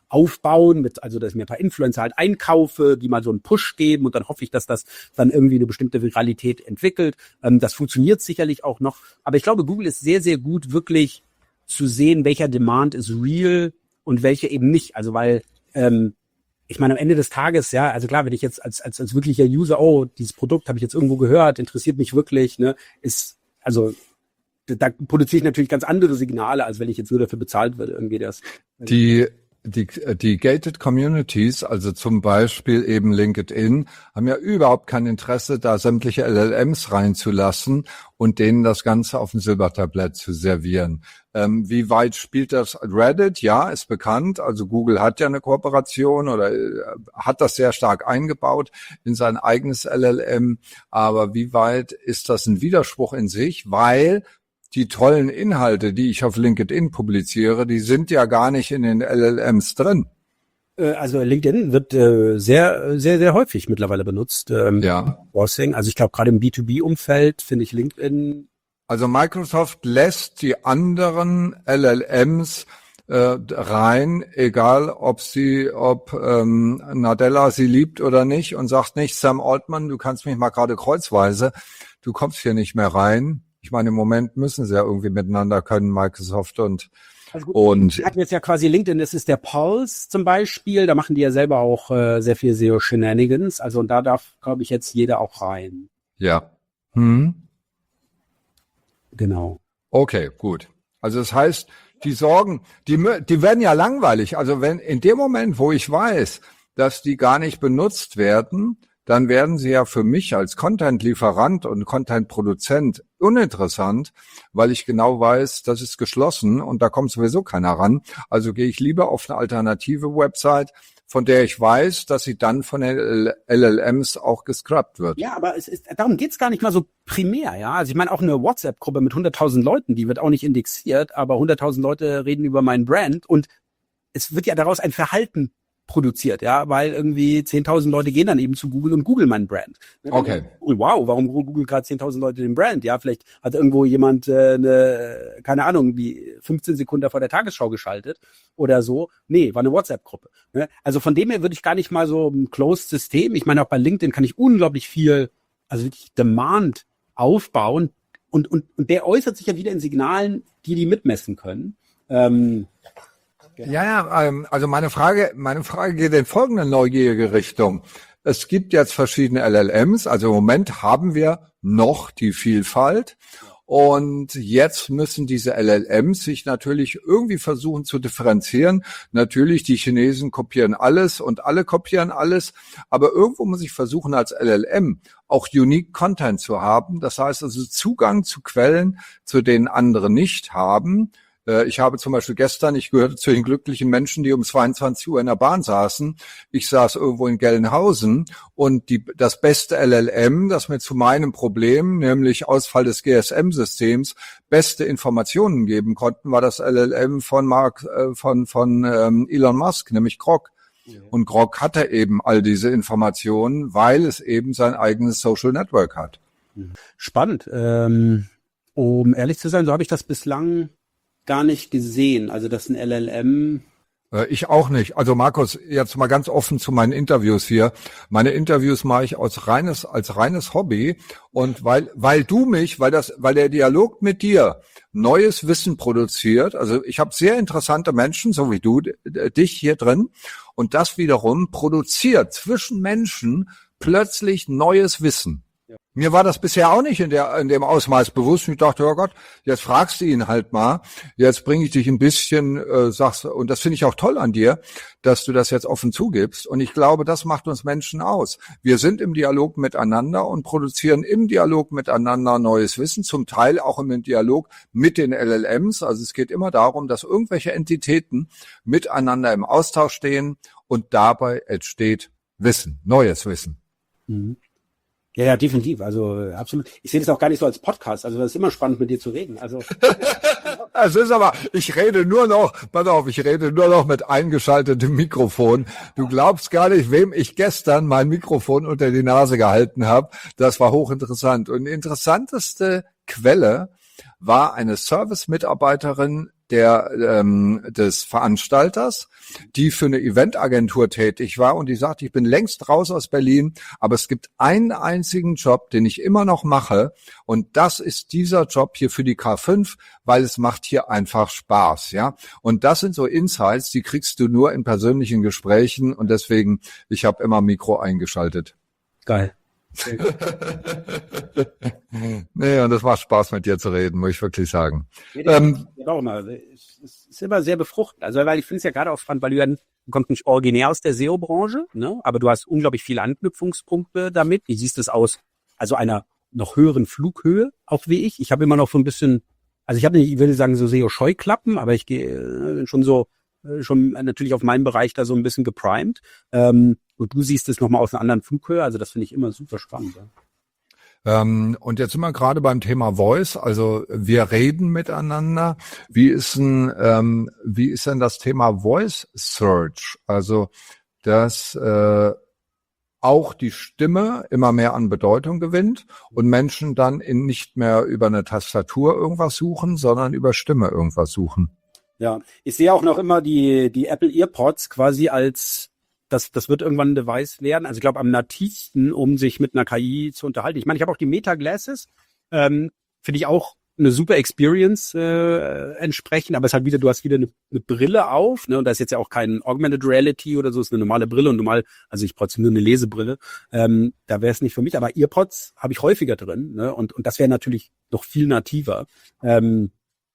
aufbauen, mit, also dass ich mir ein paar Influencer halt einkaufe, die mal so einen Push geben und dann hoffe ich, dass das dann irgendwie eine bestimmte Viralität entwickelt. Ähm, das funktioniert sicherlich auch noch. Aber ich glaube, Google ist sehr, sehr gut, wirklich zu sehen, welcher Demand ist real und welche eben nicht. Also weil ähm, ich meine, am Ende des Tages, ja, also klar, wenn ich jetzt als als als wirklicher User, oh, dieses Produkt habe ich jetzt irgendwo gehört, interessiert mich wirklich, ne, ist, also da produziere ich natürlich ganz andere Signale, als wenn ich jetzt nur dafür bezahlt würde, irgendwie das. Die Die, die gated Communities, also zum Beispiel eben LinkedIn, haben ja überhaupt kein Interesse, da sämtliche L L Ms reinzulassen und denen das Ganze auf dem Silbertablett zu servieren. Ähm, wie weit spielt das Reddit? Ja, ist bekannt. Also Google hat ja eine Kooperation oder äh, hat das sehr stark eingebaut in sein eigenes L L M. Aber wie weit ist das ein Widerspruch in sich? Weil die tollen Inhalte, die ich auf LinkedIn publiziere, die sind ja gar nicht in den L L Ms drin. Also LinkedIn wird äh, sehr, sehr, sehr häufig mittlerweile benutzt. Ähm, ja. Also ich glaube, gerade im B zwei B-Umfeld finde ich LinkedIn. Also Microsoft lässt die anderen L L Ms äh, rein, egal ob sie, ob ähm, Nadella sie liebt oder nicht, und sagt nicht, Sam Altman, du kannst mich mal gerade kreuzweise, du kommst hier nicht mehr rein. Ich meine, im Moment müssen sie ja irgendwie miteinander können, Microsoft und also gut, und wir hatten jetzt ja quasi LinkedIn, das ist der Pulse zum Beispiel, da machen die ja selber auch äh, sehr viel S E O-Shenanigans, also und da darf, glaube ich, jetzt jeder auch rein. Ja. Hm. Genau. Okay, gut. Also das heißt, die Sorgen, die, die werden ja langweilig. Also wenn in dem Moment, wo ich weiß, dass die gar nicht benutzt werden, dann werden sie ja für mich als Content-Lieferant und Content-Produzent uninteressant, weil ich genau weiß, das ist geschlossen und da kommt sowieso keiner ran. Also gehe ich lieber auf eine alternative Website, von der ich weiß, dass sie dann von den L L Ms auch gescrapt wird. Ja, aber es ist, darum geht's gar nicht mal so primär, ja. Also ich meine, auch eine WhatsApp-Gruppe mit hunderttausend Leuten, die wird auch nicht indexiert, aber hunderttausend Leute reden über mein Brand und es wird ja daraus ein Verhalten produziert, ja, weil irgendwie zehntausend Leute gehen dann eben zu Google und googeln meinen Brand. Okay. Wow, warum googelt gerade zehntausend Leute den Brand? Ja, vielleicht hat irgendwo jemand äh, eine, keine Ahnung, wie fünfzehn Sekunden vor der Tagesschau geschaltet oder so. Nee, war eine WhatsApp-Gruppe. Ne? Also von dem her würde ich gar nicht mal so ein Closed-System, ich meine, auch bei LinkedIn kann ich unglaublich viel, also wirklich Demand aufbauen und, und, und der äußert sich ja wieder in Signalen, die die mitmessen können. Ähm, Ja, ja, ähm, also meine Frage, meine Frage geht in folgende neugierige Richtung. Es gibt jetzt verschiedene L L Ms, also im Moment haben wir noch die Vielfalt und jetzt müssen diese L L Ms sich natürlich irgendwie versuchen zu differenzieren. Natürlich, die Chinesen kopieren alles und alle kopieren alles, aber irgendwo muss ich versuchen, als L L M auch unique Content zu haben. Das heißt also Zugang zu Quellen, zu denen andere nicht haben. Ich habe zum Beispiel gestern, ich gehörte zu den glücklichen Menschen, die um zweiundzwanzig Uhr in der Bahn saßen. Ich saß irgendwo in Gelnhausen und die, das beste L L M, das mir zu meinem Problem, nämlich Ausfall des G S M-Systems, beste Informationen geben konnten, war das L L M von Mark, äh, von, von ähm, Elon Musk, nämlich Grok. Ja. Und Grok hatte eben all diese Informationen, weil es eben sein eigenes Social Network hat. Spannend. Ähm, um ehrlich zu sein, so habe ich das bislang gar nicht gesehen, also das ist ein L L M. Ich auch nicht. Also Markus, jetzt mal ganz offen zu meinen Interviews hier. Meine Interviews mache ich als reines, als reines Hobby und weil, weil du mich, weil das, weil der Dialog mit dir neues Wissen produziert. Also ich habe sehr interessante Menschen, so wie du, dich hier drin und das wiederum produziert zwischen Menschen plötzlich neues Wissen. Ja. Mir war das bisher auch nicht in der in dem Ausmaß bewusst. Ich dachte, oh Gott, jetzt fragst du ihn halt mal. Jetzt bringe ich dich ein bisschen, äh, sagst, und das finde ich auch toll an dir, dass du das jetzt offen zugibst. Und ich glaube, das macht uns Menschen aus. Wir sind im Dialog miteinander und produzieren im Dialog miteinander neues Wissen, zum Teil auch im Dialog mit den L L Ms. Also es geht immer darum, dass irgendwelche Entitäten miteinander im Austausch stehen und dabei entsteht Wissen, neues Wissen. Mhm. Ja, ja, definitiv. Also absolut. Ich sehe das auch gar nicht so als Podcast. Also das ist immer spannend, mit dir zu reden. Also es ist aber, ich rede nur noch, pass auf, ich rede nur noch mit eingeschaltetem Mikrofon. Du glaubst gar nicht, wem ich gestern mein Mikrofon unter die Nase gehalten habe. Das war hochinteressant. Und die interessanteste Quelle war eine Service-Mitarbeiterin der ähm, des Veranstalters, die für eine Eventagentur tätig war und die sagte, ich bin längst raus aus Berlin, aber es gibt einen einzigen Job, den ich immer noch mache und das ist dieser Job hier für die K fünf, weil es macht hier einfach Spaß, ja. Und das sind so Insights, die kriegst du nur in persönlichen Gesprächen und deswegen, ich habe immer Mikro eingeschaltet. Geil. Nee, und das macht Spaß, mit dir zu reden, muss ich wirklich sagen. Ja, ähm, auch immer. Es ist immer sehr befruchtend. Also, weil ich finde es ja gerade auch spannend, weil du ja, du kommst nicht originär aus der S E O-Branche, ne? Aber du hast unglaublich viele Anknüpfungspunkte damit. Wie siehst du es aus? Also einer noch höheren Flughöhe, auch wie ich. Ich habe immer noch so ein bisschen, also ich habe nicht, ich würde sagen so S E O-Scheuklappen, aber ich gehe äh, schon so, äh, schon natürlich auf meinem Bereich da so ein bisschen geprimed. Ähm, und du siehst es nochmal aus einer anderen Flughöhe. Also das finde ich immer super spannend. Ja. Ähm, und jetzt sind wir gerade beim Thema Voice. Also wir reden miteinander. Wie ist denn, ähm, wie ist denn das Thema Voice Search? Also dass äh, auch die Stimme immer mehr an Bedeutung gewinnt und Menschen dann in nicht mehr über eine Tastatur irgendwas suchen, sondern über Stimme irgendwas suchen. Ja, ich sehe auch noch immer die die Apple EarPods quasi als Das, das wird irgendwann ein Device werden. Also ich glaube am nativsten, um sich mit einer K I zu unterhalten. Ich meine, ich habe auch die Meta Glasses. Ähm, Finde ich auch eine super Experience äh, entsprechend. Aber es ist halt wieder, du hast wieder eine, eine Brille auf. Ne? Und da ist jetzt ja auch kein Augmented Reality oder so. Es ist eine normale Brille und normal, also ich brauche nur eine Lesebrille. Ähm, da wäre es nicht für mich. Aber EarPods habe ich häufiger drin. Ne? Und, und das wäre natürlich noch viel nativer. Ähm,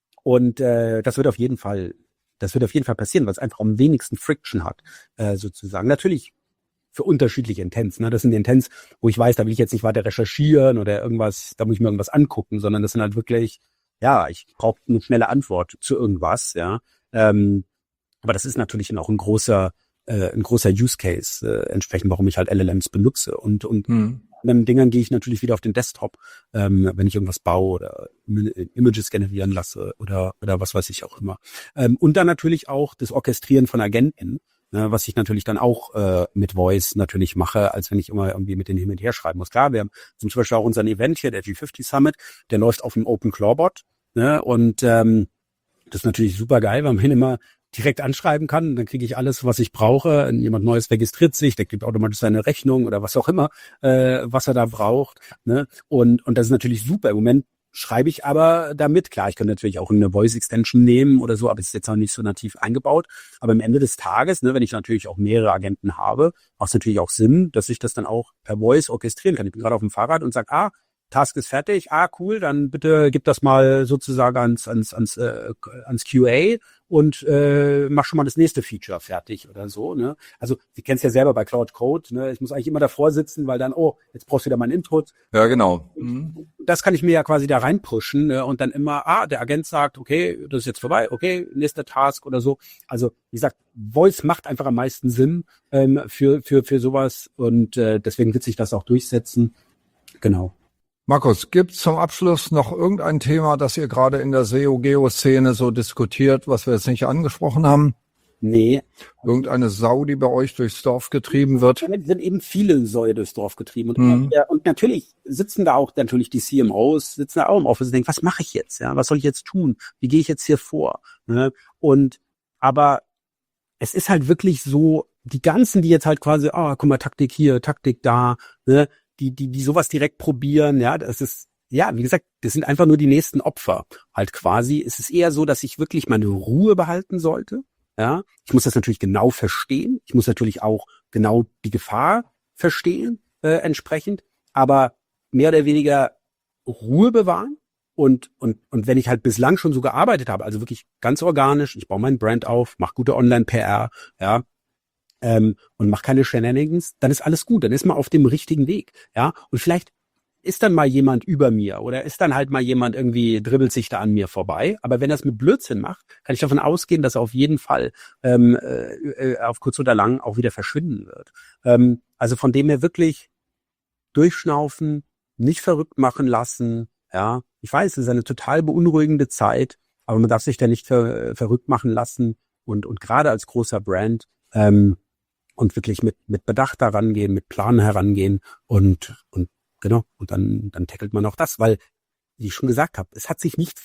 und äh, das wird auf jeden Fall Das wird auf jeden Fall passieren, weil es einfach am wenigsten Friction hat, äh, sozusagen. Natürlich für unterschiedliche Intents. Ne? Das sind Intents, wo ich weiß, da will ich jetzt nicht weiter recherchieren oder irgendwas, da muss ich mir irgendwas angucken, sondern das sind halt wirklich, ja, ich brauche eine schnelle Antwort zu irgendwas, ja. Ähm, aber das ist natürlich auch ein großer, äh, ein großer Use Case, äh, entsprechend, warum ich halt L L Ms benutze. Und, und hm. anderen Dingern gehe ich natürlich wieder auf den Desktop, ähm, wenn ich irgendwas baue oder Images generieren lasse oder oder was weiß ich auch immer. Ähm, und dann natürlich auch das Orchestrieren von Agenten, ne, was ich natürlich dann auch äh, mit Voice natürlich mache, als wenn ich immer irgendwie mit denen hin und her schreiben muss. Klar, wir haben zum Beispiel auch unseren Event hier, der G fünfzig Summit, der läuft auf dem Open Clawbot, ne, und ähm, das ist natürlich super geil, weil man immer direkt anschreiben kann, dann kriege ich alles, was ich brauche. Jemand Neues registriert sich, der kriegt automatisch seine Rechnung oder was auch immer, äh, was er da braucht. Ne? Und und das ist natürlich super. Im Moment schreibe ich aber damit. Klar, ich könnte natürlich auch eine Voice Extension nehmen oder so, aber es ist jetzt noch nicht so nativ eingebaut. Aber am Ende des Tages, ne, wenn ich natürlich auch mehrere Agenten habe, macht es natürlich auch Sinn, dass ich das dann auch per Voice orchestrieren kann. Ich bin gerade auf dem Fahrrad und sage, ah, Task ist fertig, ah cool, dann bitte gib das mal sozusagen ans ans ans äh, ans Q A und äh, mach schon mal das nächste Feature fertig oder so, ne? Also, Sie kennen es ja selber bei Cloud Code, ne? Ich muss eigentlich immer davor sitzen, weil dann, oh, jetzt brauchst du wieder meinen Input. Ja, genau. Mhm. Das kann ich mir ja quasi da reinpushen, ne? Und dann immer, ah, der Agent sagt, okay, das ist jetzt vorbei, okay, nächster Task oder so. Also, wie gesagt, Voice macht einfach am meisten Sinn ähm, für für für sowas und äh, deswegen wird sich das auch durchsetzen. Genau. Markus, gibt's zum Abschluss noch irgendein Thema, das ihr gerade in der S E O-Geo-Szene so diskutiert, was wir jetzt nicht angesprochen haben? Nee. Irgendeine Sau, die bei euch durchs Dorf getrieben wird? Damit sind eben viele Säue durchs Dorf getrieben. Und, mhm. und natürlich sitzen da auch natürlich die C M Os, sitzen da auch im Office und denken, was mache ich jetzt? Ja, was soll ich jetzt tun? Wie gehe ich jetzt hier vor? Ne? Und aber es ist halt wirklich so, die ganzen, die jetzt halt quasi, ah, oh, guck mal, Taktik hier, Taktik da, ne? die, die, die sowas direkt probieren, ja, das ist, ja, wie gesagt, das sind einfach nur die nächsten Opfer. Halt quasi, es ist eher so, dass ich wirklich meine Ruhe behalten sollte, ja. Ich muss das natürlich genau verstehen. Ich muss natürlich auch genau die Gefahr verstehen, äh, entsprechend, aber mehr oder weniger Ruhe bewahren. Und, und, und wenn ich halt bislang schon so gearbeitet habe, also wirklich ganz organisch, ich baue meinen Brand auf, mache gute Online-P R, ja, Ähm, und mach keine Shenanigans, dann ist alles gut, dann ist man auf dem richtigen Weg, ja, und vielleicht ist dann mal jemand über mir oder ist dann halt mal jemand irgendwie, dribbelt sich da an mir vorbei, aber wenn er es mit Blödsinn macht, kann ich davon ausgehen, dass er auf jeden Fall ähm, äh, auf kurz oder lang auch wieder verschwinden wird. Ähm, also von dem her wirklich durchschnaufen, nicht verrückt machen lassen, ja, ich weiß, es ist eine total beunruhigende Zeit, aber man darf sich da nicht ver- verrückt machen lassen und und gerade als großer Brand ähm, und wirklich mit mit Bedacht herangehen, mit Plan herangehen und und genau und dann dann tackelt man auch das, weil wie ich schon gesagt habe, es hat sich nicht viel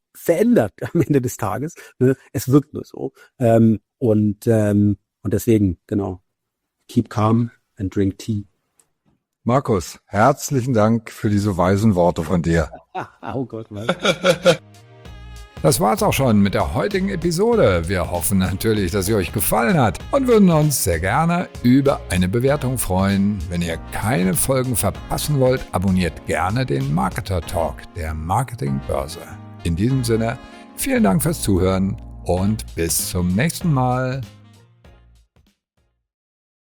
verändert am Ende des Tages. Ne? Es wirkt nur so. Ähm, und, ähm, und deswegen, genau, keep calm and drink tea. Markus, herzlichen Dank für diese weisen Worte von dir. Oh Gott, was? Das war's auch schon mit der heutigen Episode. Wir hoffen natürlich, dass sie euch gefallen hat und würden uns sehr gerne über eine Bewertung freuen. Wenn ihr keine Folgen verpassen wollt, abonniert gerne den Marketer Talk der Marketingbörse. In diesem Sinne, vielen Dank fürs Zuhören und bis zum nächsten Mal.